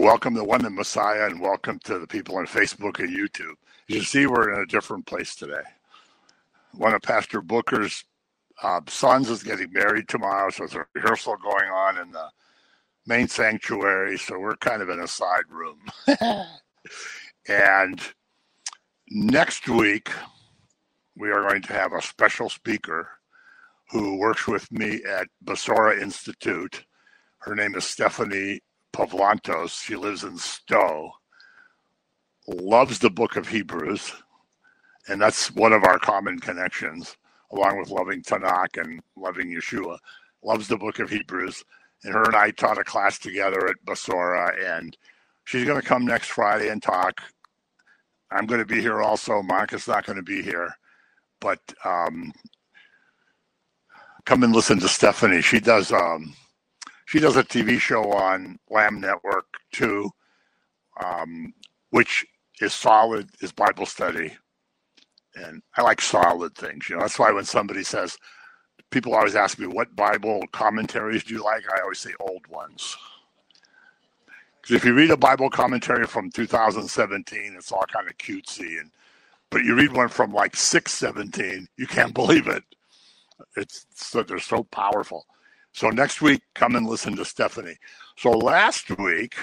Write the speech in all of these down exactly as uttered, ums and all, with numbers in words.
Welcome to One the Messiah, and welcome to the people on Facebook and YouTube. You can see we're in a different place today. One of Pastor Booker's uh, sons is getting married tomorrow, so there's a rehearsal going on in the main sanctuary, so we're kind of in a side room. And next week, we are going to have a special speaker who works with me at Basora Institute. Her name is Stephanie Pavlantos. She lives in Stowe, loves the book of Hebrews, and that's one of our common connections, along with loving Tanakh and loving Yeshua. Loves the book of Hebrews, and her and I taught a class together at Basora, and she's going to come next Friday and talk. I'm going to be here also. Monica's not going to be here, but um, come and listen to Stephanie. She does um, she does a T V show on Lamb Network too, um, which is solid, is Bible study. And I like solid things. You know, that's why when somebody says, people always ask me, what Bible commentaries do you like? I always say old ones. Because if you read a Bible commentary from two thousand seventeen, it's all kind of cutesy. And but you read one from like six seventeen, you can't believe it. It's so they're so powerful. So next week, come and listen to Stephanie. So last week,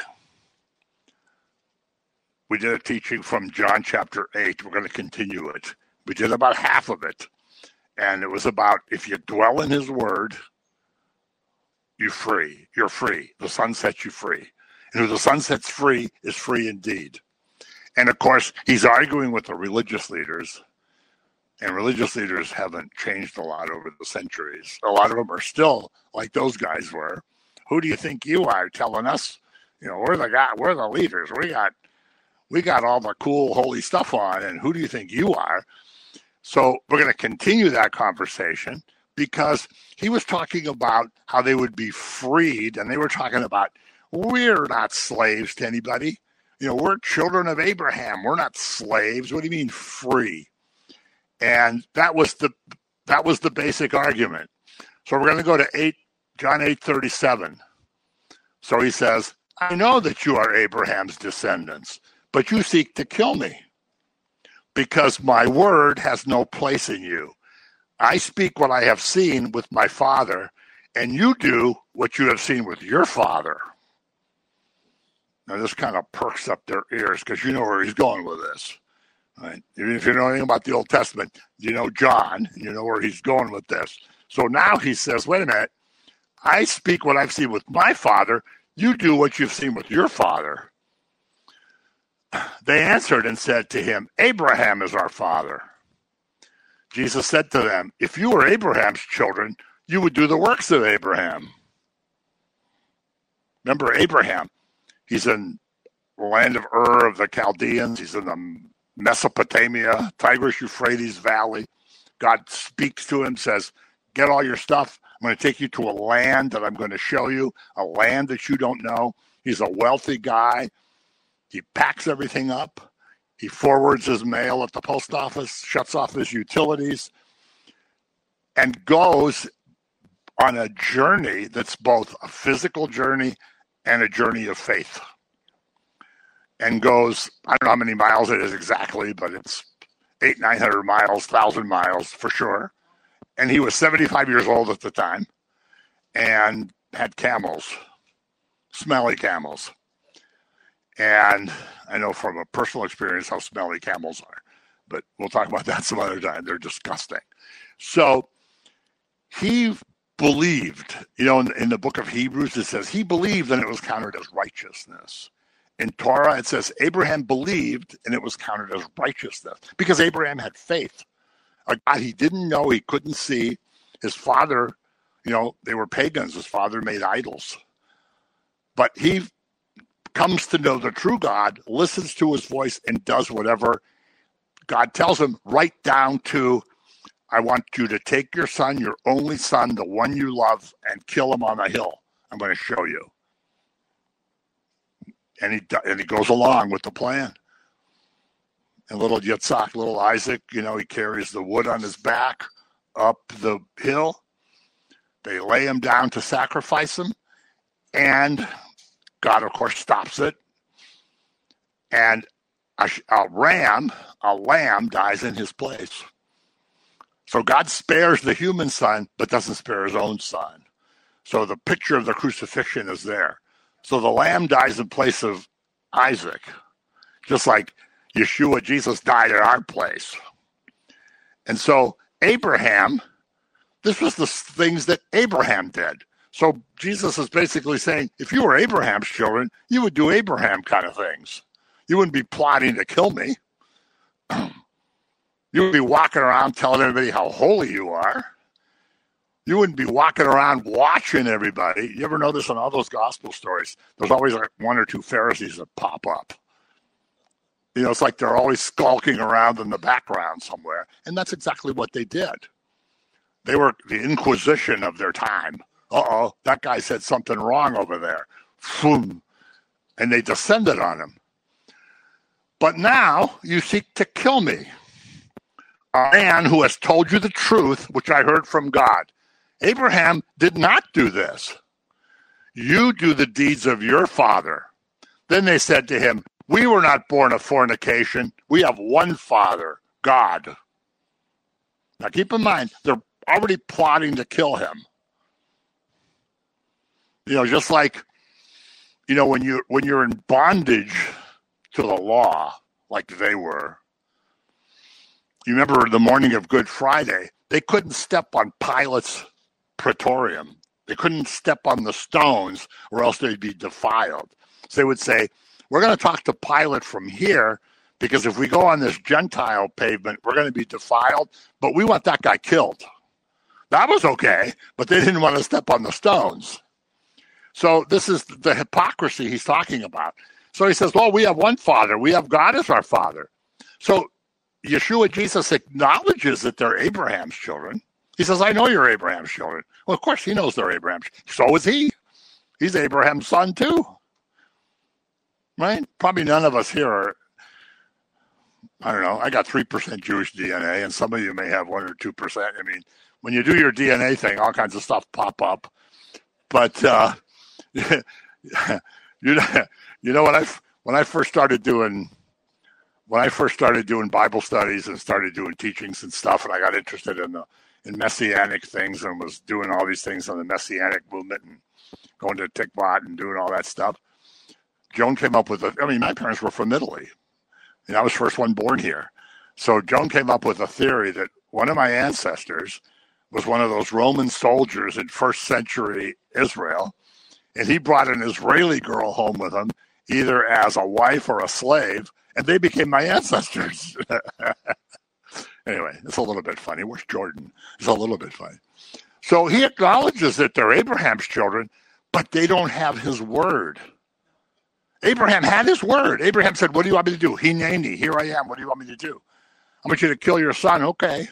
we did a teaching from John chapter eight. We're going to continue it. We did about half of it. And it was about if you dwell in his word, you're free. You're free. The Son sets you free. And who the Son sets free is free indeed. And of course, he's arguing with the religious leaders. And religious leaders haven't changed a lot over the centuries. A lot of them are still like those guys were. Who do you think you are telling us? You know, we're the guy, we're the leaders. We got we got all the cool holy stuff on, and who do you think you are? So we're going to continue that conversation because he was talking about how they would be freed, and they were talking about we're not slaves to anybody. You know, we're children of Abraham. We're not slaves. What do you mean free? And that was the that was the basic argument. So we're going to go to eight John eight thirty-seven. So he says, I know that you are Abraham's descendants, but you seek to kill me because my word has no place in you. I speak what I have seen with my father, and you do what you have seen with your father. Now, this kind of perks up their ears because you know where he's going with this. Right? Even if you know anything about the Old Testament, you know John, you know where he's going with this. So now he says, wait a minute, I speak what I've seen with my father. You do what you've seen with your father. They answered and said to him, Abraham is our father. Jesus said to them, if you were Abraham's children, you would do the works of Abraham. Remember Abraham. He's in the land of Ur of the Chaldeans. He's in the Mesopotamia, Tigris-Euphrates Valley. God speaks to him, says, get all your stuff. I'm going to take you to a land that I'm going to show you, a land that you don't know. He's a wealthy guy. He packs everything up. He forwards his mail at the post office, shuts off his utilities, and goes on a journey that's both a physical journey and a journey of faith. And goes, I don't know how many miles it is exactly, but it's eight, nine hundred miles, thousand miles for sure. And he was seventy-five years old at the time and had camels, smelly camels. And I know from a personal experience how smelly camels are, but we'll talk about that some other time. They're disgusting. So he believed, you know, in, in the book of Hebrews, it says he believed and it was counted as righteousness. In Torah, it says Abraham believed and it was counted as righteousness because Abraham had faith. A God he didn't know, he couldn't see. His father, you know, they were pagans. His father made idols. But he comes to know the true God, listens to his voice, and does whatever God tells him, right down to, I want you to take your son, your only son, the one you love, and kill him on a hill. I'm going to show you. And he and he goes along with the plan. And little Yitzhak, little Isaac, you know, he carries the wood on his back up the hill. They lay him down to sacrifice him. And God, of course, stops it. and a, a ram, a lamb dies in his place. So God spares the human son, but doesn't spare his own son. So the picture of the crucifixion is there. So the lamb dies in place of Isaac, just like Yeshua, Jesus died in our place. And so Abraham, this was the things that Abraham did. So Jesus is basically saying, if you were Abraham's children, you would do Abraham kind of things. You wouldn't be plotting to kill me. You would be walking around telling everybody how holy you are. You wouldn't be walking around watching everybody. You ever notice in all those gospel stories, there's always like one or two Pharisees that pop up. You know, it's like they're always skulking around in the background somewhere. And that's exactly what they did. They were the Inquisition of their time. Uh-oh, that guy said something wrong over there. Boom. And they descended on him. But now you seek to kill me, a man who has told you the truth, which I heard from God. Abraham did not do this. You do the deeds of your father. Then they said to him, we were not born of fornication. We have one Father, God. Now keep in mind, they're already plotting to kill him. You know, just like, you know, when you when you're in bondage to the law, like they were. You remember the morning of Good Friday, they couldn't step on Pilate's praetorium. They couldn't step on the stones or else they'd be defiled. So they would say, we're going to talk to Pilate from here because if we go on this Gentile pavement, we're going to be defiled, but we want that guy killed. That was okay, but they didn't want to step on the stones. So this is the hypocrisy he's talking about. So he says, well, we have one Father. We have God as our Father. So Yeshua, Jesus, acknowledges that they're Abraham's children. He says, I know you're Abraham's children. Well, of course he knows they're Abraham's. So is he. He's Abraham's son too. Right? Probably none of us here are, I don't know, I got three percent Jewish D N A, and some of you may have one or two percent. I mean, when you do your D N A thing, all kinds of stuff pop up. But, uh, you know, you know when I, when I first started doing, when I first started doing Bible studies and started doing teachings and stuff, and I got interested in the, in Messianic things and was doing all these things on the Messianic movement and going to Tikvat and doing all that stuff, Joan came up with a, I mean, my parents were from Italy, and I was the first one born here. So Joan came up with a theory that one of my ancestors was one of those Roman soldiers in first century Israel, and he brought an Israeli girl home with him, either as a wife or a slave, and they became my ancestors. Anyway, it's a little bit funny. Where's Jordan? It's a little bit funny. So he acknowledges that they're Abraham's children, but they don't have his word. Abraham had his word. Abraham said, what do you want me to do? Hineni, here I am. What do you want me to do? I want you to kill your son. Okay.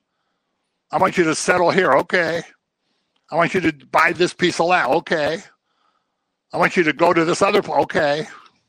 I want you to settle here. Okay. I want you to buy this piece of land. Okay. I want you to go to this other place. Okay.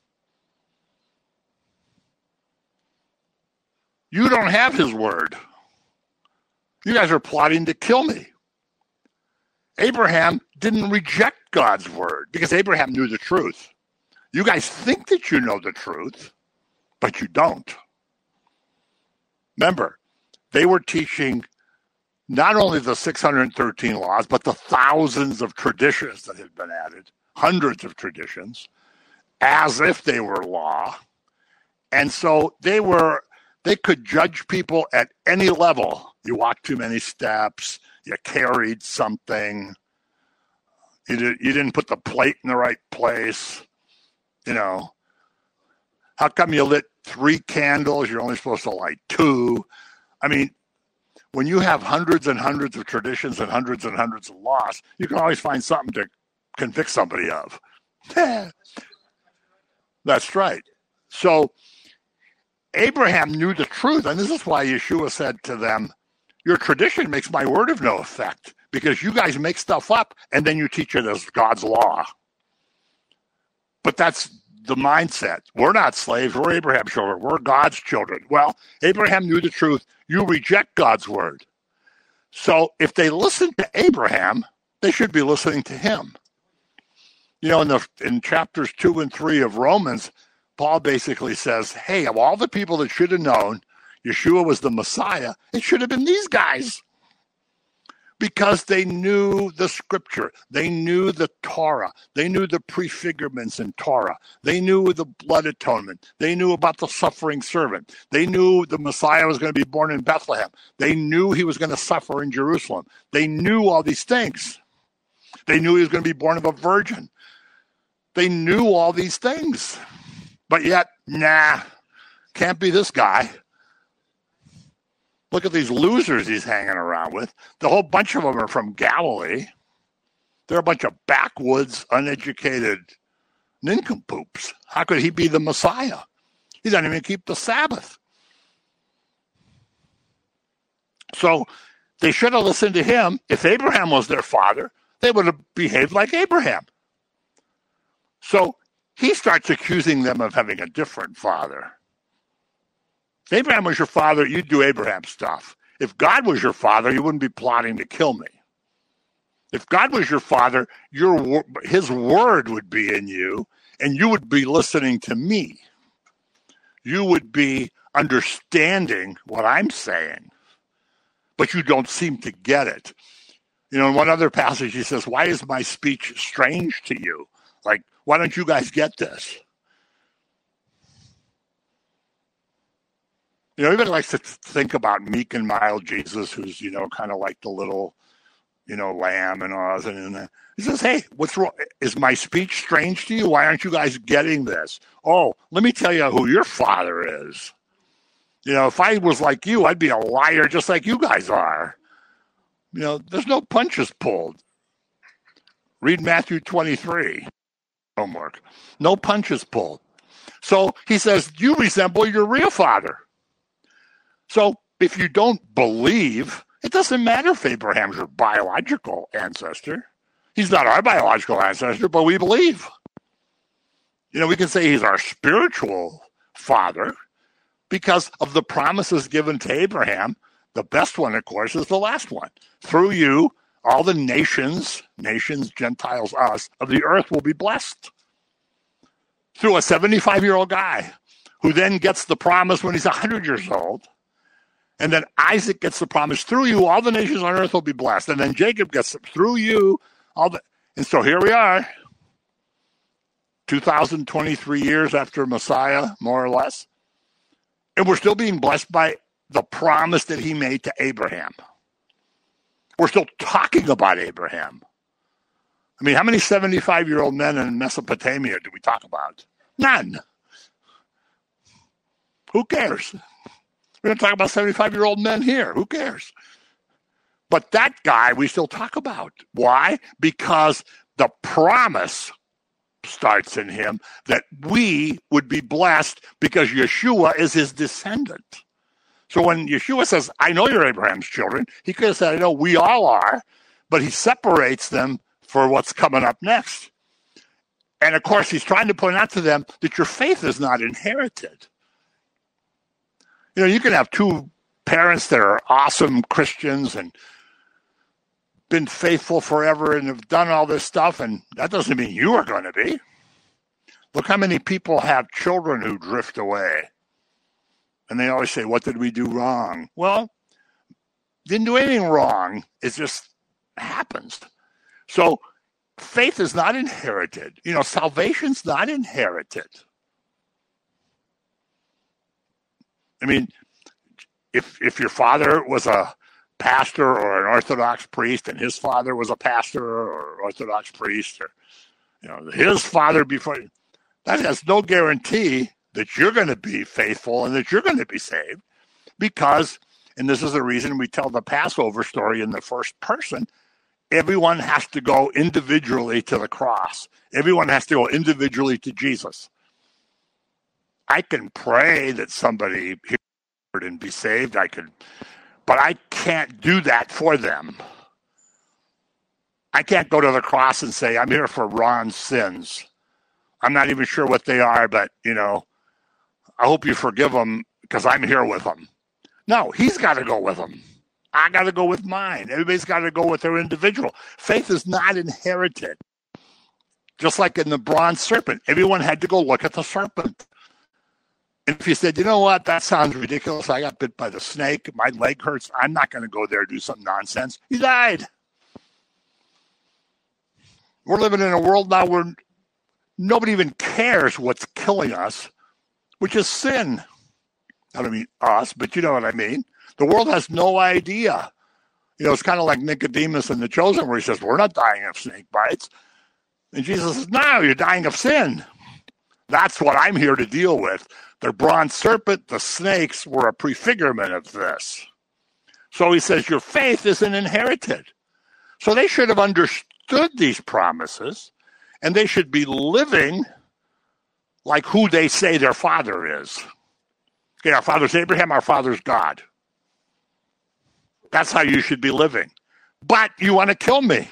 You don't have his word. You guys are plotting to kill me. Abraham didn't reject God's word because Abraham knew the truth. You guys think that you know the truth, but you don't. Remember, they were teaching not only the six hundred thirteen laws, but the thousands of traditions that had been added, hundreds of traditions, as if they were law. And so they were, they could judge people at any level. You walked too many steps, you carried something, you, did, you didn't put the plate in the right place. You know, how come you lit three candles? You're only supposed to light two. I mean, when you have hundreds and hundreds of traditions and hundreds and hundreds of laws, you can always find something to convict somebody of. That's right. So Abraham knew the truth, and this is why Yeshua said to them, your tradition makes my word of no effect, because you guys make stuff up and then you teach it as God's law. But that's the mindset. We're not slaves. We're Abraham's children. We're God's children. Well, Abraham knew the truth. You reject God's word. So if they listen to Abraham, they should be listening to him. You know, in the in chapters two and three of Romans, Paul basically says, hey, of all the people that should have known Yeshua was the Messiah, it should have been these guys. Because they knew the scripture. They knew the Torah. They knew the prefigurements in Torah. They knew the blood atonement. They knew about the suffering servant. They knew the Messiah was going to be born in Bethlehem. They knew he was going to suffer in Jerusalem. They knew all these things. They knew he was going to be born of a virgin. They knew all these things. But yet, nah, can't be this guy. Look at these losers he's hanging around with. The whole bunch of them are from Galilee. They're a bunch of backwoods, uneducated nincompoops. How could he be the Messiah? He doesn't even keep the Sabbath. So they should have listened to him. If Abraham was their father, they would have behaved like Abraham. So he starts accusing them of having a different father. If Abraham was your father, you'd do Abraham stuff. If God was your father, you wouldn't be plotting to kill me. If God was your father, your his word would be in you, and you would be listening to me. You would be understanding what I'm saying, but you don't seem to get it. You know, in one other passage, he says, why is my speech strange to you? Like, why don't you guys get this? You know, everybody likes to think about meek and mild Jesus, who's, you know, kind of like the little, you know, lamb and all that. And he says, hey, what's wrong? Is my speech strange to you? Why aren't you guys getting this? Oh, let me tell you who your father is. You know, if I was like you, I'd be a liar just like you guys are. You know, there's no punches pulled. Read Matthew twenty-three. Homework. No punches pulled. So he says, you resemble your real father. So if you don't believe, it doesn't matter if Abraham's your biological ancestor. He's not our biological ancestor, but we believe. You know, we can say he's our spiritual father because of the promises given to Abraham. The best one, of course, is the last one. Through you, all the nations, nations, Gentiles, us, of the earth will be blessed. Through a seventy-five-year-old guy who then gets the promise when he's one hundred years old. And then Isaac gets the promise, through you, all the nations on earth will be blessed. And then Jacob gets it, through you, all the, and so here we are, two thousand twenty-three years after Messiah, more or less. And we're still being blessed by the promise that he made to Abraham. We're still talking about Abraham. I mean, how many seventy-five-year-old men in Mesopotamia do we talk about? None. Who cares? We're going to talk about seventy-five-year-old men here. Who cares? But that guy we still talk about. Why? Because the promise starts in him that we would be blessed because Yeshua is his descendant. So when Yeshua says, I know you're Abraham's children, he could have said, I know we all are, but he separates them for what's coming up next. And of course, he's trying to point out to them that your faith is not inherited. You know, you can have two parents that are awesome Christians and been faithful forever and have done all this stuff, and that doesn't mean you are going to be. Look how many people have children who drift away. And they always say, what did we do wrong? Well, didn't do anything wrong. It just happens. So faith is not inherited. You know, salvation's not inherited. I mean, if if your father was a pastor or an Orthodox priest and his father was a pastor or Orthodox priest, or, you know, his father before, that has no guarantee that you're going to be faithful and that you're going to be saved, because, and this is the reason we tell the Passover story in the first person, everyone has to go individually to the cross. Everyone has to go individually to Jesus. I can pray that somebody heard and be saved. I could, but I can't do that for them. I can't go to the cross and say, I'm here for Ron's sins. I'm not even sure what they are, but, you know, I hope you forgive him because I'm here with him. No, he's got to go with them. I got to go with mine. Everybody's got to go with their individual. Faith is not inherited. Just like in the bronze serpent, everyone had to go look at the serpent. And if you said, you know what, that sounds ridiculous. I got bit by the snake. My leg hurts. I'm not going to go there and do some nonsense. He died. We're living in a world now where nobody even cares what's killing us, which is sin. I don't mean us, but you know what I mean. The world has no idea. You know, it's kind of like Nicodemus in The Chosen where he says, we're not dying of snake bites. And Jesus says, no, you're dying of sin. That's what I'm here to deal with. The bronze serpent, the snakes were a prefigurement of this. So he says, your faith isn't inherited. So they should have understood these promises, and they should be living like who they say their father is. Okay, our father's Abraham, our father's God. That's how you should be living. But you want to kill me.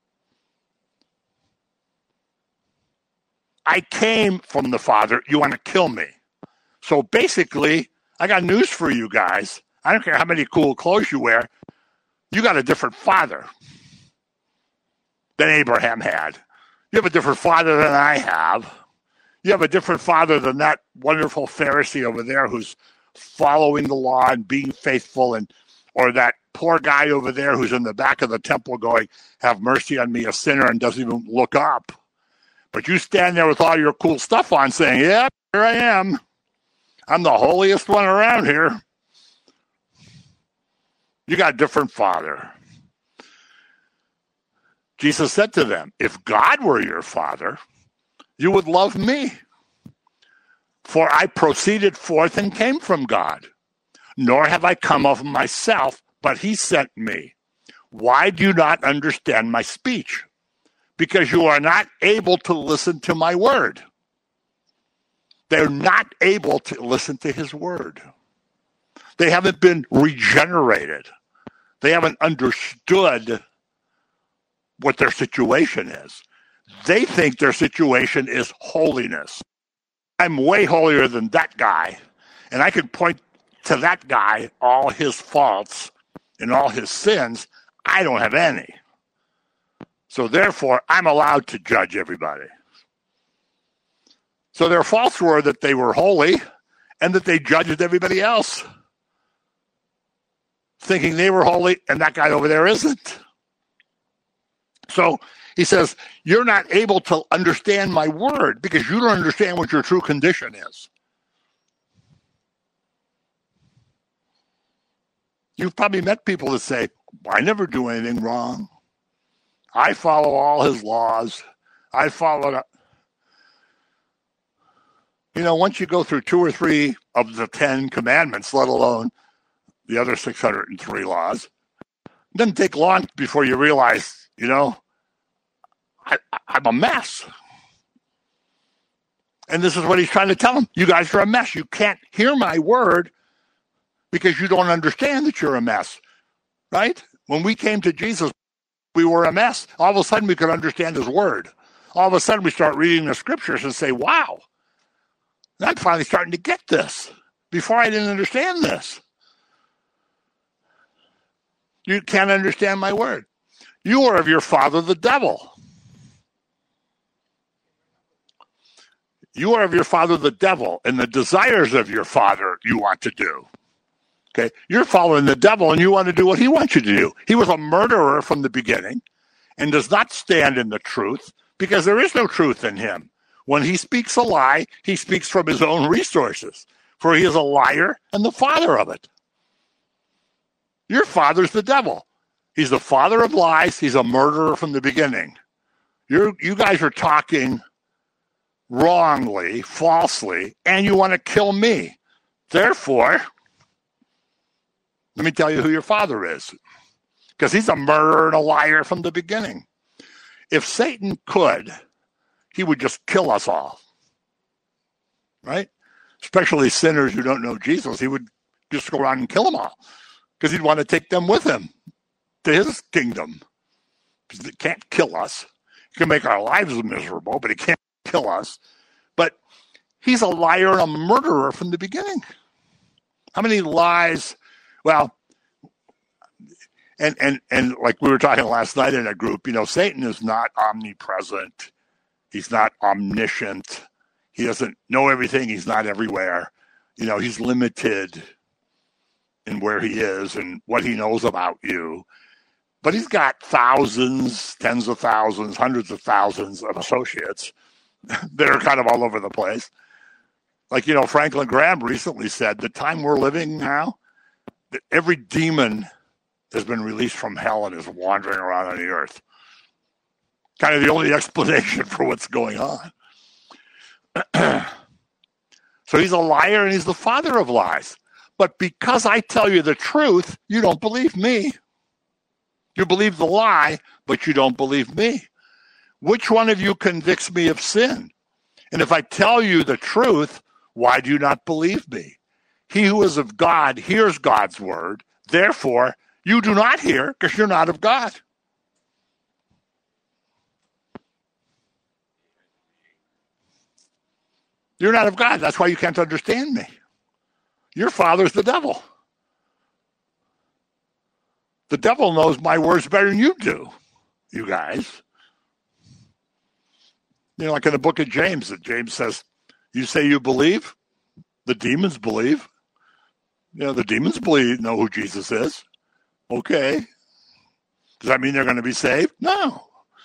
I came from the Father. You want to kill me. So basically, I got news for you guys. I don't care how many cool clothes you wear. You got a different father than Abraham had. You have a different father than I have. You have a different father than that wonderful Pharisee over there who's following the law and being faithful, and or that poor guy over there who's in the back of the temple going, have mercy on me, a sinner, and doesn't even look up. But you stand there with all your cool stuff on saying, yeah, here I am. I'm the holiest one around here. You got a different father. Jesus said to them, if God were your father, you would love me. For I proceeded forth and came from God. Nor have I come of myself, but he sent me. Why do you not understand my speech? Because you are not able to listen to my word. They're not able to listen to his word. They haven't been regenerated. They haven't understood what their situation is. They think their situation is holiness. I'm way holier than that guy, and I can point to that guy all his faults and all his sins. I don't have any. So therefore, I'm allowed to judge everybody. So their faults were that they were holy and that they judged everybody else, thinking they were holy and that guy over there isn't. So he says, you're not able to understand my word because you don't understand what your true condition is. You've probably met people that say, I never do anything wrong. I follow all his laws. I follow it. You know, once you go through two or three of the Ten Commandments, let alone the other six hundred three laws, it doesn't take long before you realize, you know, I, I'm a mess. And this is what he's trying to tell them. You guys are a mess. You can't hear my word because you don't understand that you're a mess, right? When we came to Jesus, we were a mess. All of a sudden, we could understand his word. All of a sudden, we start reading the scriptures and say, wow, I'm finally starting to get this. Before, I didn't understand this. You can't understand my word. You are of your father, the devil. You are of your father, the devil, and the desires of your father you want to do. Okay, you're following the devil and you want to do what he wants you to do. He was a murderer from the beginning and does not stand in the truth because there is no truth in him. When he speaks a lie, he speaks from his own resources, for he is a liar and the father of it. Your father's the devil. He's the father of lies. He's a murderer from the beginning. You're, you guys are talking wrongly, falsely, and you want to kill me. Therefore, let me tell you who your father is, because he's a murderer and a liar from the beginning. If Satan could, he would just kill us all, right? Especially sinners who don't know Jesus. He would just go around and kill them all because he'd want to take them with him to his kingdom. Because he can't kill us. He can make our lives miserable, but he can't kill us. But he's a liar and a murderer from the beginning. How many lies? Well, and, and, and like we were talking last night in a group, you know, Satan is not omnipresent. He's not omniscient. He doesn't know everything. He's not everywhere. you know, he's limited in where he is and what he knows about you. But he's got thousands, tens of thousands, hundreds of thousands of associates that are kind of all over the place. Like, you know, Franklin Graham recently said, the time we're living now, that every demon has been released from hell and is wandering around on the earth. Kind of the only explanation for what's going on. So he's a liar and he's the father of lies. But because I tell you the truth, you don't believe me. You believe the lie, but you don't believe me. Which one of you convicts me of sin? And if I tell you the truth, why do you not believe me? He who is of God hears God's word. Therefore, you do not hear because you're not of God. You're not of God. That's why you can't understand me. Your father's the devil. The devil knows my words better than you do, you guys. You know, like in the book of James, that James says, you say you believe, the demons believe. You know, the demons believe, know who Jesus is. Okay. Does that mean they're going to be saved? No.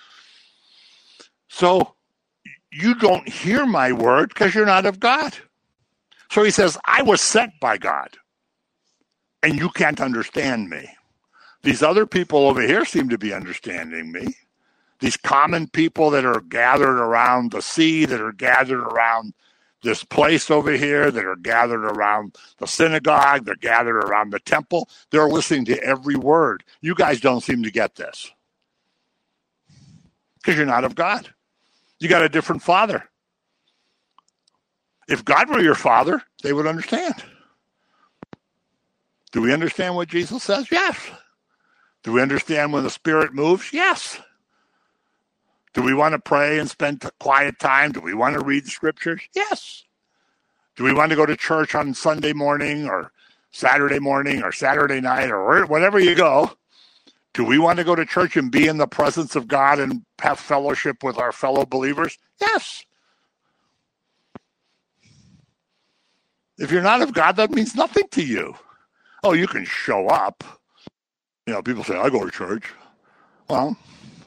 So you don't hear my word because you're not of God. So he says, I was sent by God, and you can't understand me. These other people over here seem to be understanding me. These common people that are gathered around the sea, that are gathered around this place over here, that are gathered around the synagogue, they're gathered around the temple, they're listening to every word. You guys don't seem to get this because you're not of God. You got a different father. If God were your father, they would understand. Do we understand what Jesus says? Yes. Do we understand when the Spirit moves? Yes. Do we want to pray and spend quiet time? Do we want to read the scriptures? Yes. Do we want to go to church on Sunday morning or Saturday morning or Saturday night or whenever you go? Do we want to go to church and be in the presence of God and have fellowship with our fellow believers? Yes. If you're not of God, that means nothing to you. Oh, you can show up. You know, people say, I go to church. Well,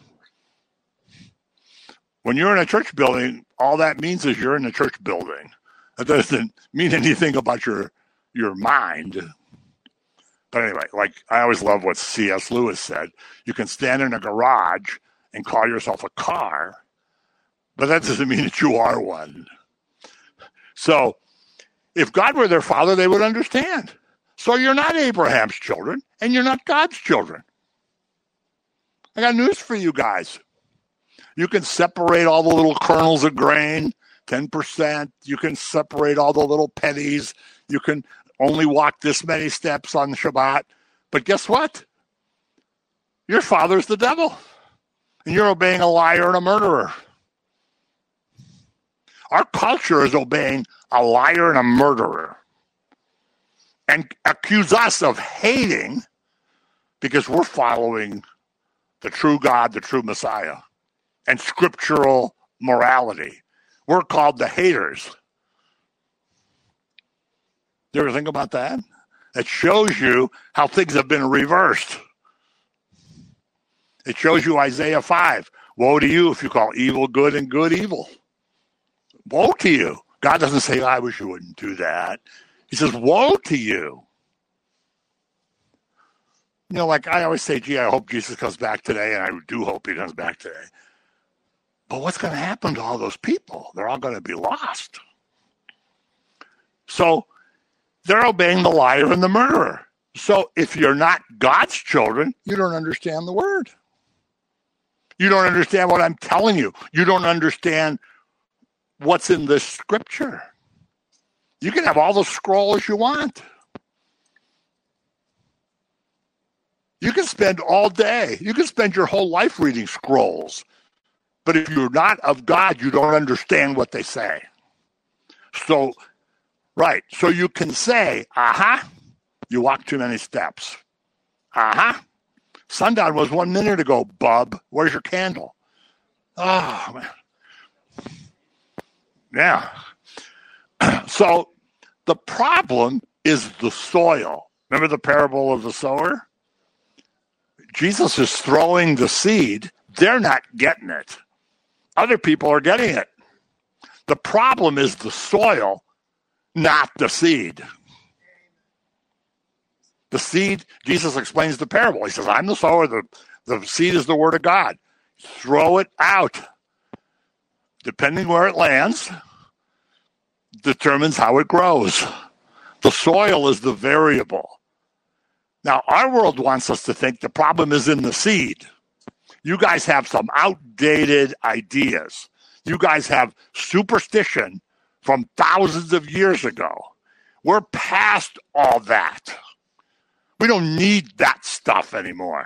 when you're in a church building, all that means is you're in a church building. That doesn't mean anything about your your mind. But anyway, like I always love what C S Lewis said. You can stand in a garage and call yourself a car, but that doesn't mean that you are one. So if God were their father, they would understand. So you're not Abraham's children, and you're not God's children. I got news for you guys. You can separate all the little kernels of grain, ten percent. You can separate all the little pennies. You can only walk this many steps on Shabbat. But guess what? Your father's the devil, and you're obeying a liar and a murderer. Our culture is obeying a liar and a murderer and accuse us of hating because we're following the true God, the true Messiah, and scriptural morality. We're called the haters. You ever think about that? It shows you how things have been reversed. It shows you Isaiah five. Woe to you if you call evil good and good evil. Woe to you. God doesn't say, I wish you wouldn't do that. He says, woe to you. You know, like I always say, gee, I hope Jesus comes back today, and I do hope he comes back today. But what's going to happen to all those people? They're all going to be lost. So they're obeying the liar and the murderer. So if you're not God's children, you don't understand the word. You don't understand what I'm telling you. You don't understand what's in this scripture. You can have all the scrolls you want. You can spend all day. You can spend your whole life reading scrolls. But if you're not of God, you don't understand what they say. So, right. So you can say, uh-huh, you walk too many steps. Uh-huh. Sundown was one minute ago, bub. Where's your candle? Oh, man. Yeah. So The problem is the soil. Remember the parable of the sower? Jesus is throwing the seed. They're not getting it. Other people are getting it. The problem is the soil, not the seed. The seed, Jesus explains the parable. He says, I'm the sower. The, the seed is the word of God. Throw it out. Depending where it lands, determines how it grows. The soil is the variable. Now, our world wants us to think the problem is in the seed. You guys have some outdated ideas. You guys have superstition from thousands of years ago. We're past all that. We don't need that stuff anymore.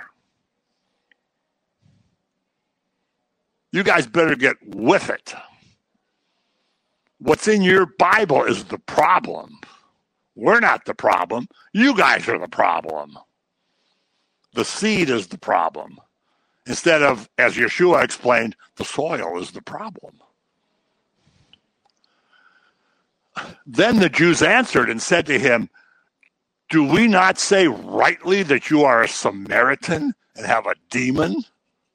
You guys better get with it. What's in your Bible is the problem. We're not the problem. You guys are the problem. The seed is the problem. Instead of, as Yeshua explained, the soil is the problem. Then the Jews answered and said to him, do we not say rightly that you are a Samaritan and have a demon?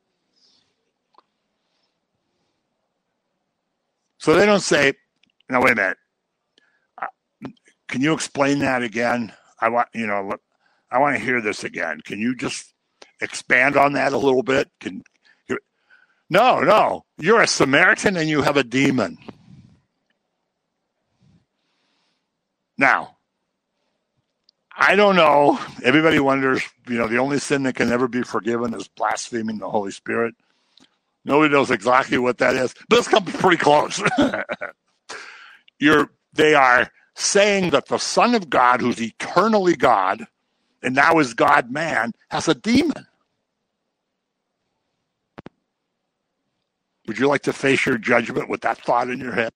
So they don't say, no, wait a minute. Can you explain that again? I want, you know, I want to hear this again. Can you just expand on that a little bit? Can you, no, no. You're a Samaritan and you have a demon. Now, I don't know. Everybody wonders, you know, the only sin that can never be forgiven is blaspheming the Holy Spirit. Nobody knows exactly what that is, but this comes pretty close. You're, they are saying that the Son of God, who's eternally God, and now is God-man, has a demon. Would you like to face your judgment with that thought in your head?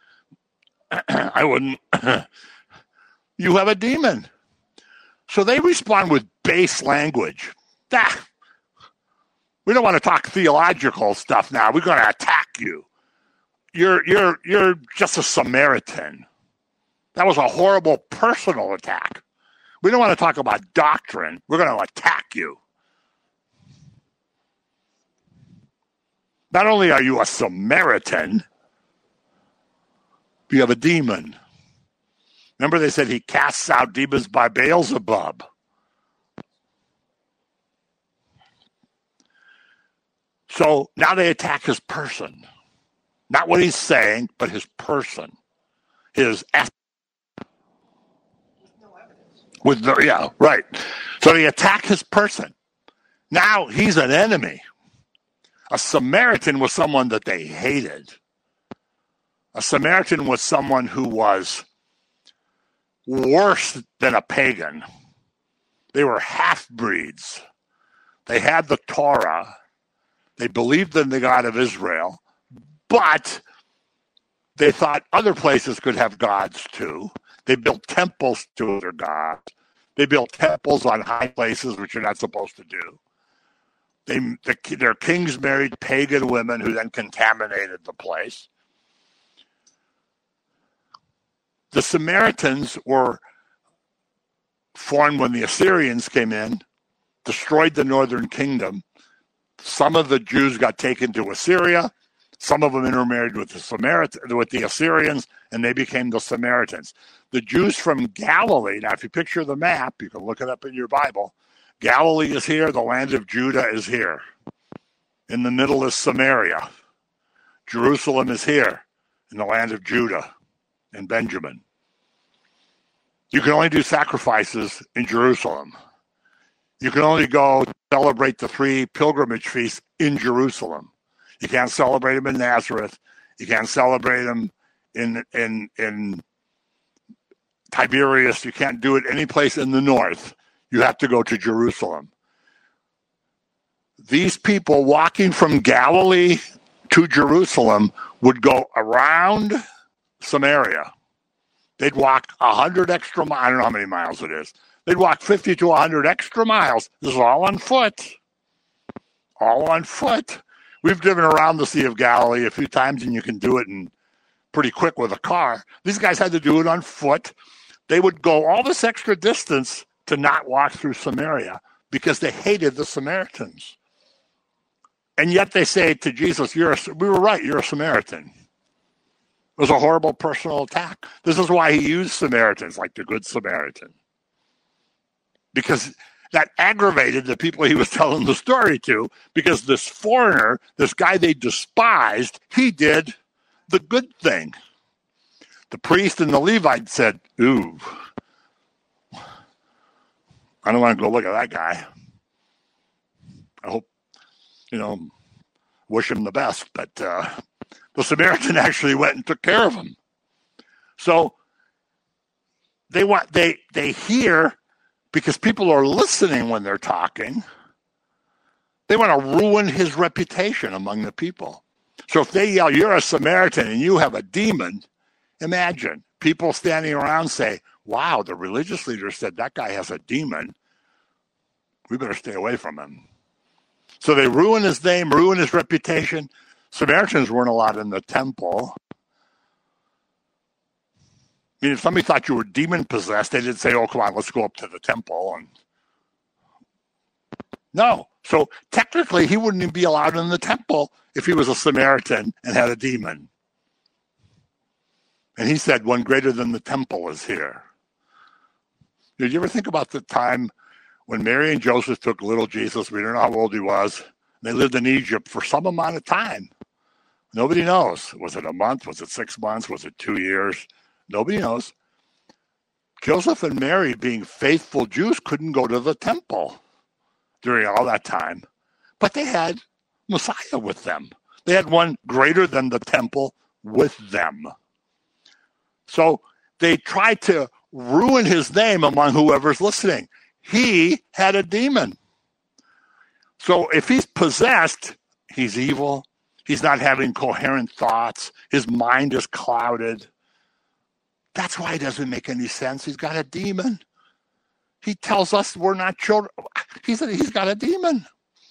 I wouldn't. You have a demon. So they respond with base language. Ah, we don't want to talk theological stuff now. We're going to attack you. You're you're you're just a Samaritan. That was a horrible personal attack. We don't want to talk about doctrine. We're going to attack you. Not only are you a Samaritan, you have a demon. Remember they said he casts out demons by Beelzebub. So now they attack his person. Not what he's saying, but his person. His essence. With the, yeah, right. So they attack his person. Now he's an enemy. A Samaritan was someone that they hated. A Samaritan was someone who was worse than a pagan. They were half-breeds. They had the Torah. They believed in the God of Israel, but they thought other places could have gods too. They built temples to their gods. They built temples on high places, which you're not supposed to do. They, the, their kings married pagan women who then contaminated the place. The Samaritans were formed when the Assyrians came in, destroyed the northern kingdom. Some of the Jews got taken to Assyria. Some of them intermarried with the Samaritan, with the Assyrians, and they became the Samaritans. The Jews from Galilee, now if you picture the map, you can look it up in your Bible. Galilee is here, the land of Judah is here. In the middle is Samaria. Jerusalem is here, in the land of Judah and Benjamin. You can only do sacrifices in Jerusalem. You can only go celebrate the three pilgrimage feasts in Jerusalem. You can't celebrate them in Nazareth. You can't celebrate them in in in Tiberias. You can't do it any place in the north. You have to go to Jerusalem. These people walking from Galilee to Jerusalem would go around Samaria. They'd walk one hundred extra miles. I don't know how many miles it is. They'd walk fifty to one hundred extra miles. This is all on foot. All on foot. We've driven around the Sea of Galilee a few times, and you can do it in pretty quick with a car. These guys had to do it on foot. They would go all this extra distance to not walk through Samaria because they hated the Samaritans. And yet they say to Jesus, "You're a, we were right, you're a Samaritan." It was a horrible personal attack. This is why he used Samaritans, like the Good Samaritan. Because that aggravated the people he was telling the story to, because this foreigner, this guy they despised, he did the good thing. The priest and the Levite said, "Ooh, I don't want to go look at that guy. I hope, you know, wish him the best." But uh, the Samaritan actually went and took care of him. So they want they they hear, because people are listening when they're talking. They want to ruin his reputation among the people. So if they yell, "You're a Samaritan and you have a demon," imagine people standing around say, "Wow, the religious leader said that guy has a demon. We better stay away from him." So they ruin his name, ruin his reputation. Samaritans weren't allowed in the temple. I mean, if somebody thought you were demon-possessed, they didn't say, "Oh, come on, let's go up to the temple." And no. So technically, he wouldn't even be allowed in the temple if he was a Samaritan and had a demon. And he said, "One greater than the temple is here." Did you ever think about the time when Mary and Joseph took little Jesus? We don't know how old he was. They lived in Egypt for some amount of time. Nobody knows. Was it a month? Was it six months? Was it two years? Nobody knows. Joseph and Mary, being faithful Jews, couldn't go to the temple during all that time. But they had Messiah with them. They had one greater than the temple with them. So they tried to ruin his name among whoever's listening. He had a demon. So if he's possessed, he's evil. He's not having coherent thoughts. His mind is clouded. That's why it doesn't make any sense. He's got a demon. He tells us we're not children. He said he's got a demon.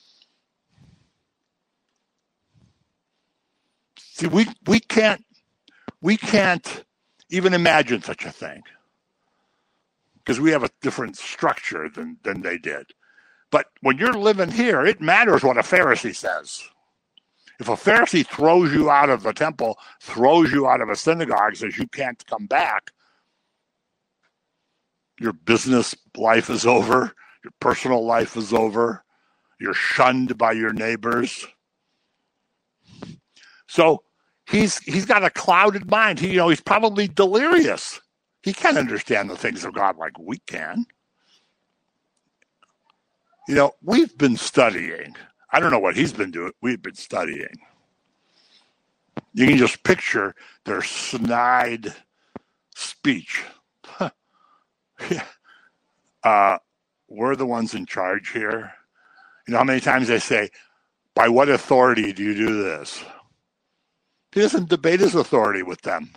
See, we we can't we can't even imagine such a thing, because we have a different structure than, than they did. But when you're living here, it matters what a Pharisee says. If a Pharisee throws you out of the temple, throws you out of a synagogue, says you can't come back, your business life is over, your personal life is over, you're shunned by your neighbors. So he's he's got a clouded mind. He, you know, he's probably delirious. He can't understand the things of God like we can. You know, we've been studying. I don't know what he's been doing. We've been studying. You can just picture their snide speech. yeah. uh, we're the ones in charge here. You know how many times they say, "By what authority do you do this?" He doesn't debate his authority with them.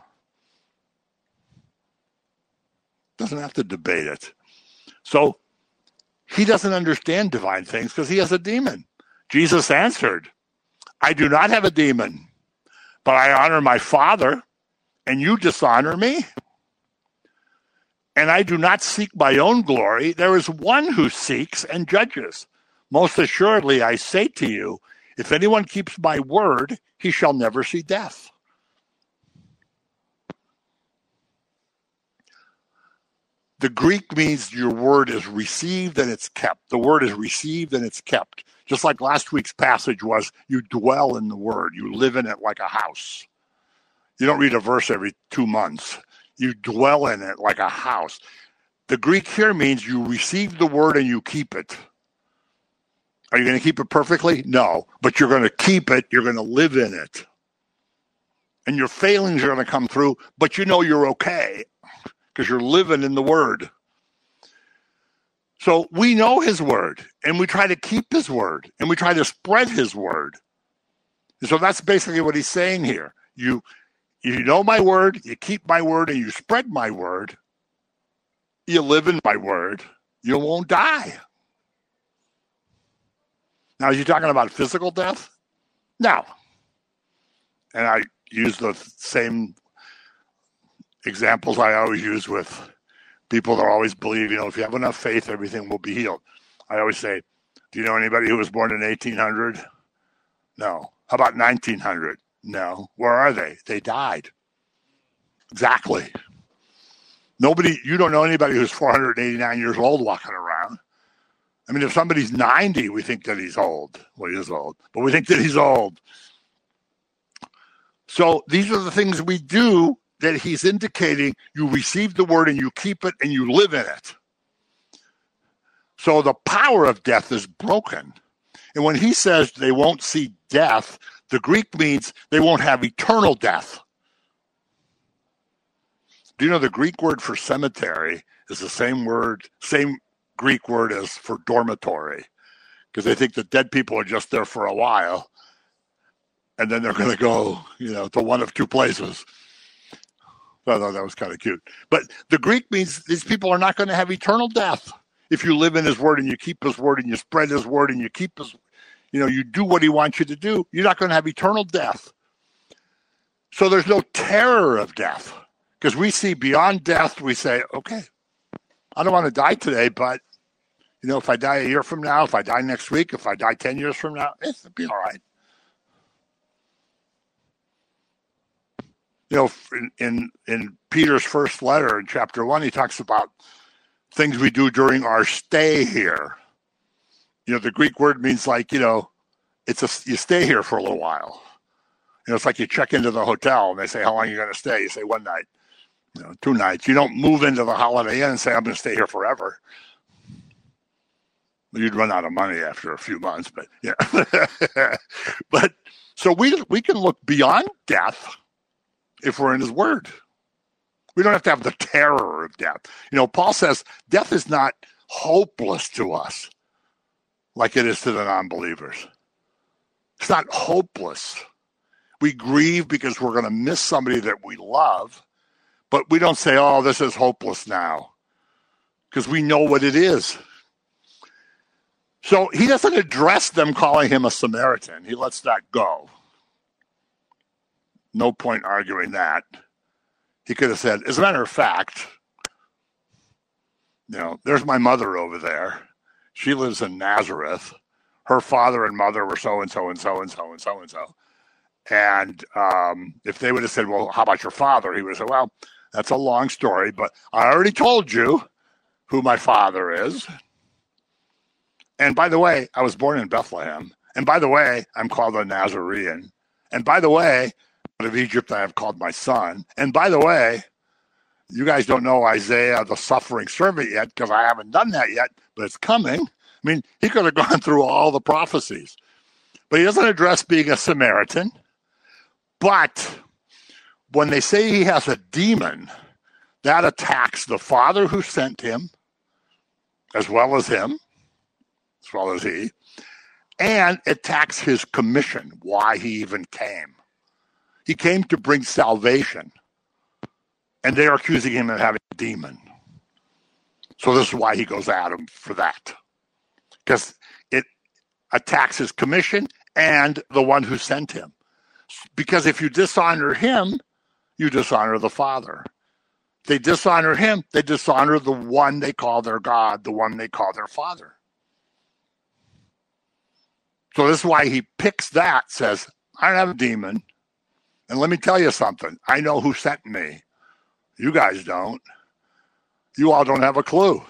Doesn't have to debate it. So he doesn't understand divine things because he has a demon. Jesus answered, "I do not have a demon, but I honor my Father, and you dishonor me. And I do not seek my own glory. There is one who seeks and judges. Most assuredly, I say to you, if anyone keeps my word, he shall never see death." The Greek means your word is received and it's kept. The word is received and it's kept. Just like last week's passage was, you dwell in the word. You live in it like a house. You don't read a verse every two months. You dwell in it like a house. The Greek here means you receive the word and you keep it. Are you going to keep it perfectly? No. But you're going to keep it. You're going to live in it. And your failings are going to come through, but you know you're okay because you're living in the word. So we know his word, and we try to keep his word, and we try to spread his word. And so that's basically what he's saying here. You, you know my word, you keep my word, and you spread my word. You live in my word. You won't die. Now, is he talking about physical death? No. And I use the same examples I always use with people that always believe, you know, if you have enough faith, everything will be healed. I always say, do you know anybody who was born in eighteen hundred? No. How about nineteen hundred? No. Where are they? They died. Exactly. Nobody, you don't know anybody who's four hundred eighty-nine years old walking around. I mean, if somebody's ninety, we think that he's old. Well, he is old, but we think that he's old. So these are the things we do that he's indicating. You receive the word and you keep it and you live in it. So the power of death is broken. And when he says they won't see death, the Greek means they won't have eternal death. Do you know the Greek word for cemetery is the same word, same Greek word as for dormitory? Because they think that dead people are just there for a while, and then they're going to go, you know, to one of two places. I thought that was kind of cute. But the Greek means these people are not going to have eternal death. If you live in his word and you keep his word and you spread his word and you keep his, you know, you do what he wants you to do, you're not going to have eternal death. So there's no terror of death. Because we see beyond death, we say, okay, I don't want to die today, but, you know, if I die a year from now, if I die next week, if I die ten years from now, it'll be all right. You know, in, in, in Peter's first letter in chapter one, he talks about things we do during our stay here. You know, the Greek word means like, you know, it's a, you stay here for a little while. You know, it's like you check into the hotel and they say, how long are you going to stay? You say one night. You know, two nights. You don't move into the Holiday Inn and say, I'm going to stay here forever. You'd run out of money after a few months, but yeah. But so we we can look beyond death if we're in his word. We don't have to have the terror of death. You know, Paul says death is not hopeless to us like it is to the non-believers. It's not hopeless. We grieve because we're going to miss somebody that we love. But we don't say, oh, this is hopeless now, because we know what it is. So he doesn't address them calling him a Samaritan. He lets that go. No point arguing that. He could have said, as a matter of fact, you know, there's my mother over there. She lives in Nazareth. Her father and mother were so-and-so and so-and-so and so-and-so. And um, if they would have said, well, how about your father? He would have said, well, that's a long story, but I already told you who my father is. And by the way, I was born in Bethlehem. And by the way, I'm called a Nazarene. And by the way, out of Egypt I have called my son. And by the way, you guys don't know Isaiah, the suffering servant yet, because I haven't done that yet, but it's coming. I mean, he could have gone through all the prophecies. But he doesn't address being a Samaritan. But when they say he has a demon, that attacks the Father who sent him, as well as him, as well as he, and attacks his commission, why he even came. He came to bring salvation, and they are accusing him of having a demon. So this is why he goes at him for that, because it attacks his commission and the one who sent him. Because if you dishonor him, you dishonor the Father. If they dishonor him, they dishonor the one they call their God, the one they call their Father. So this is why he picks that, says, I don't have a demon. And let me tell you something. I know who sent me. You guys don't. You all don't have a clue.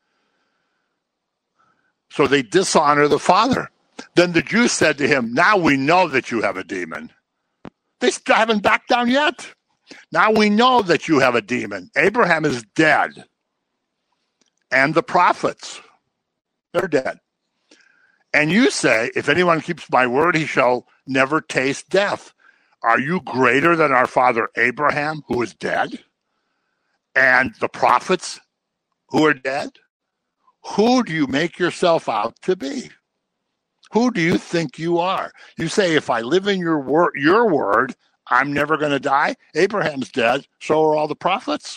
So they dishonor the Father. Then the Jews said to him, now we know that you have a demon. They still haven't backed down yet. Now we know that you have a demon. Abraham is dead. And the prophets, they're dead. And you say, if anyone keeps my word, he shall never taste death. Are you greater than our father Abraham, who is dead? And the prophets who are dead? Who do you make yourself out to be? Who do you think you are? You say, if I live in your word, your word, I'm never going to die. Abraham's dead. So are all the prophets.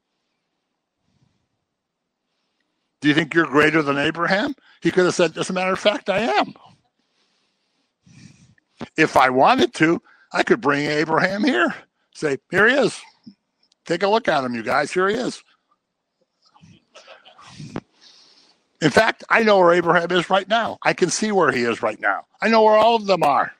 Do you think you're greater than Abraham? He could have said, as a matter of fact, I am. If I wanted to, I could bring Abraham here. Say, here he is. Take a look at him, you guys. Here he is. In fact, I know where Abraham is right now. I can see where he is right now. I know where all of them are.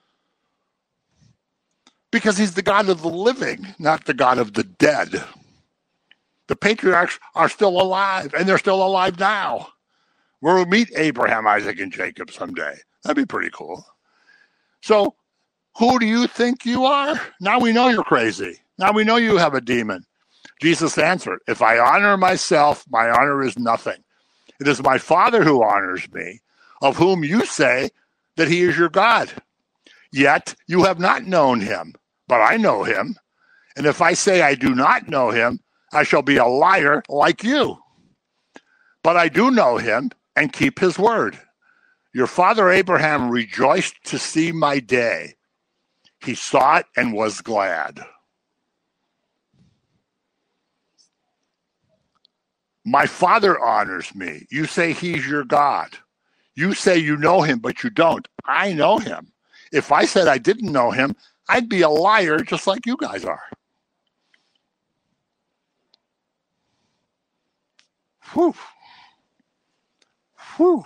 Because he's the God of the living, not the God of the dead. The patriarchs are still alive, and they're still alive now. We'll meet Abraham, Isaac, and Jacob someday. That'd be pretty cool. So, who do you think you are? Now we know you're crazy. Now we know you have a demon. Jesus answered, if I honor myself, my honor is nothing. It is my Father who honors me, of whom you say that he is your God. Yet you have not known him, but I know him. And if I say I do not know him, I shall be a liar like you. But I do know him and keep his word. Your father Abraham rejoiced to see my day. He saw it and was glad. My Father honors me. You say he's your God. You say you know him, but you don't. I know him. If I said I didn't know him, I'd be a liar just like you guys are. Whew. Whew.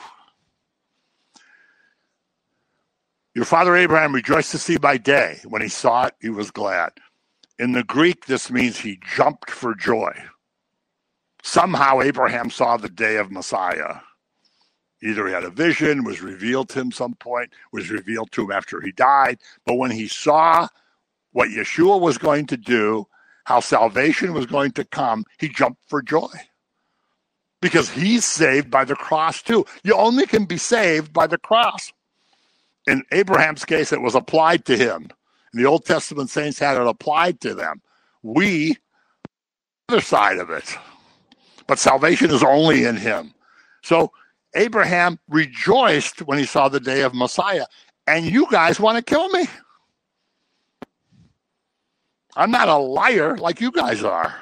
Your father Abraham rejoiced to see my day. When he saw it, he was glad. In the Greek, this means he jumped for joy. Somehow Abraham saw the day of Messiah. Either he had a vision, was revealed to him some point, was revealed to him after he died. But when he saw what Yeshua was going to do, how salvation was going to come, he jumped for joy. Because he's saved by the cross too. You only can be saved by the cross. In Abraham's case, it was applied to him. And the Old Testament saints had it applied to them. We, the other side of it. But salvation is only in him. So Abraham rejoiced when he saw the day of Messiah. And you guys want to kill me. I'm not a liar like you guys are.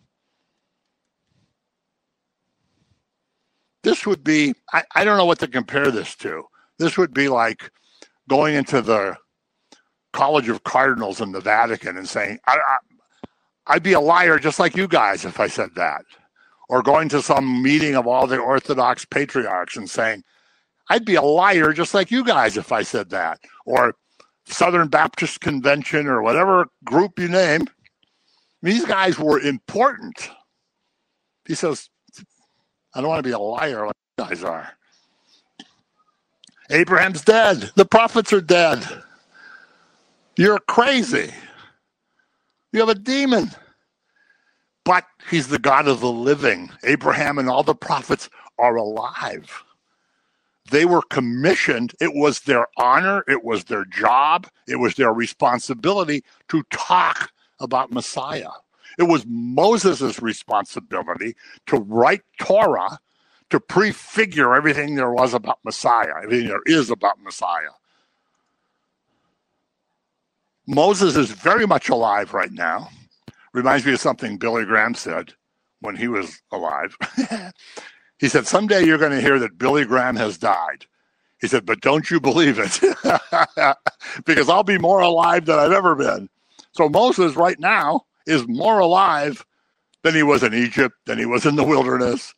This would be, I, I don't know what to compare this to. This would be like going into the College of Cardinals in the Vatican and saying, I, I, I'd be a liar just like you guys if I said that. Or going to some meeting of all the Orthodox patriarchs and saying, I'd be a liar just like you guys if I said that. Or Southern Baptist Convention or whatever group you name. These guys were important. He says, I don't want to be a liar like you guys are. Abraham's dead. The prophets are dead. You're crazy. You have a demon. But he's the God of the living. Abraham and all the prophets are alive. They were commissioned. It was their honor. It was their job. It was their responsibility to talk about Messiah. It was Moses' responsibility to write Torah, to prefigure everything there was about Messiah, everything there is about Messiah. Moses is very much alive right now. Reminds me of something Billy Graham said when he was alive. He said, someday you're going to hear that Billy Graham has died. He said, but don't you believe it? Because I'll be more alive than I've ever been. So Moses right now is more alive than he was in Egypt, than he was in the wilderness.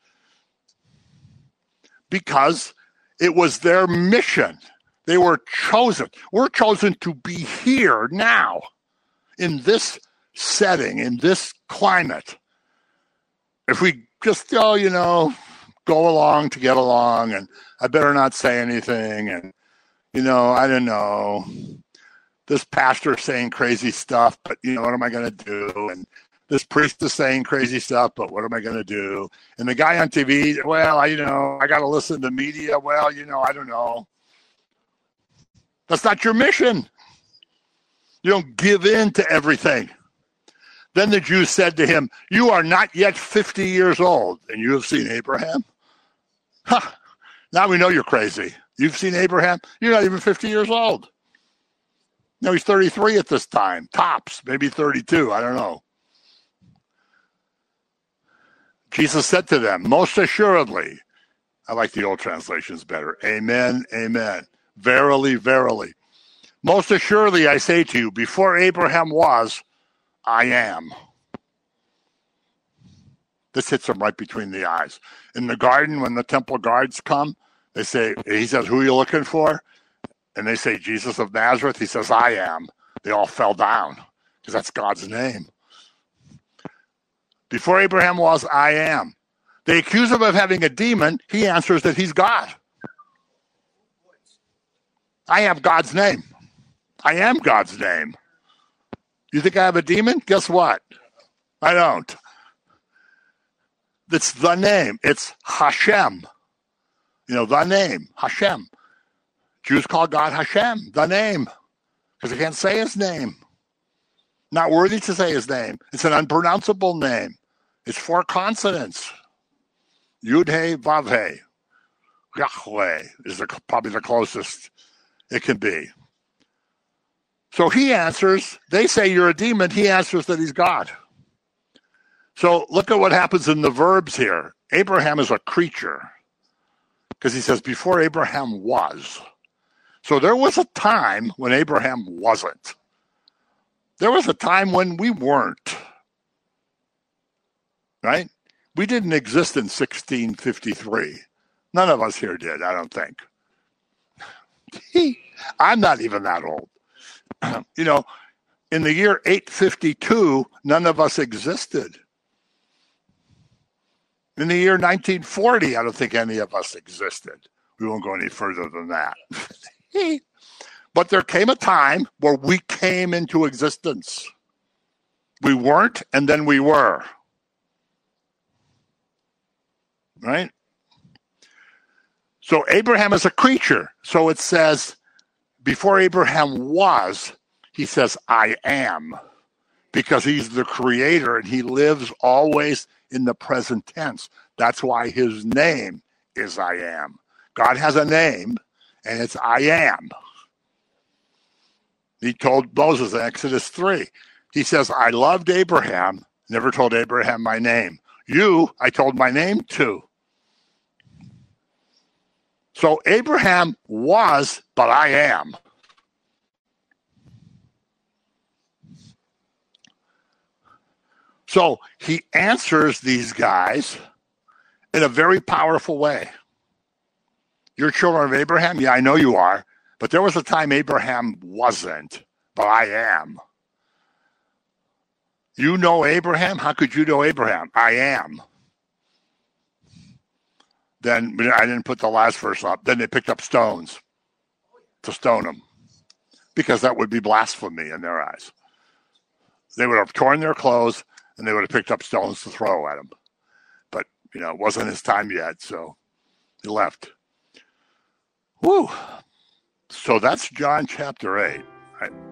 Because it was their mission. They were chosen. We're chosen to be here now in this setting, in this climate. If we just, oh, you know, go along to get along, and I better not say anything, and, you know, I don't know, this pastor saying crazy stuff, but, you know, what am I going to do? And this priest is saying crazy stuff, but what am I going to do? And the guy on T V, well, I, you know, I got to listen to media. Well, you know, I don't know. That's not your mission. You don't give in to everything. Then the Jews said to him, you are not yet fifty years old, and you have seen Abraham? Huh. Now we know you're crazy. You've seen Abraham? You're not even fifty years old. No, he's thirty-three at this time. Tops, maybe thirty-two. I don't know. Jesus said to them, most assuredly, I like the old translations better. Amen, amen. Verily, verily. Most assuredly, I say to you, before Abraham was, I am. This hits him right between the eyes. In the garden, when the temple guards come, they say, he says, who are you looking for? And they say, Jesus of Nazareth. He says, I am. They all fell down because that's God's name. Before Abraham was, I am. They accuse him of having a demon. He answers that he's God. I have God's name. I am God's name. You think I have a demon? Guess what? I don't. It's the name. It's Hashem. You know, the name, Hashem. Jews call God Hashem, the name, because they can't say his name. Not worthy to say his name. It's an unpronounceable name. It's four consonants. Yud-He, Vav-He. Yahweh is the, probably the closest it can be. So he answers, they say you're a demon. He answers that he's God. So look at what happens in the verbs here. Abraham is a creature because he says before Abraham was. So there was a time when Abraham wasn't. There was a time when we weren't. Right? We didn't exist in sixteen fifty-three. None of us here did, I don't think. I'm not even that old. You know, in the year eight fifty-two, none of us existed. In the year nineteen forty, I don't think any of us existed. We won't go any further than that. But there came a time where we came into existence. We weren't, and then we were. Right? So Abraham is a creature. So it says, before Abraham was, he says, I am. Because he's the creator and he lives always in the present tense. That's why his name is I am. God has a name, and it's I am. He told Moses in Exodus three, he says, I loved Abraham, never told Abraham my name. You, I told my name to. So Abraham was, but I am. So he answers these guys in a very powerful way. You're children of Abraham? Yeah, I know you are. But there was a time Abraham wasn't, but I am. You know Abraham? How could you know Abraham? I am. Then I didn't put the last verse up. Then they picked up stones to stone him because that would be blasphemy in their eyes. They would have torn their clothes and they would have picked up stones to throw at him. But, you know, it wasn't his time yet, so he left. Woo. So that's John chapter eight. I,